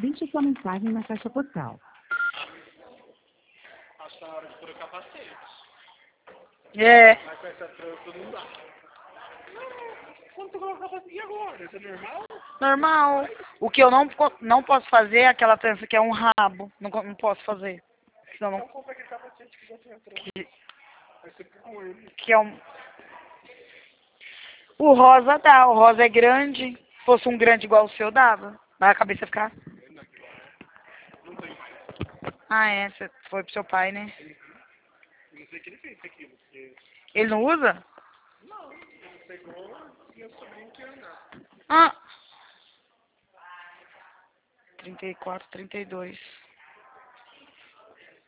Deixe sua mensagem na caixa postal. Acho que tá na hora de pôr o capacete. É. Mas com essa trança não dá. Quando tu coloca o capacete, e agora? Isso é normal? Normal. O que eu não posso fazer é aquela trança que é um rabo. Não posso fazer. Senão não, Então compra aquele capacete que já tem a trança. que, Aí você fica com ele. que é um... O rosa dá. O rosa é grande. Se fosse um grande igual o seu, dava. Mas a cabeça ficar... Não tem mais. Ah, é. Você foi pro seu pai, né? Não sei que ele fez aquilo, porque... Ele não usa? Não, ele pegou e meu sobrinho que andar. Ah. 34, 32.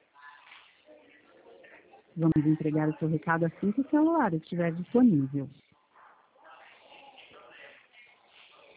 Vamos entregar o seu recado assim que o celular estiver disponível.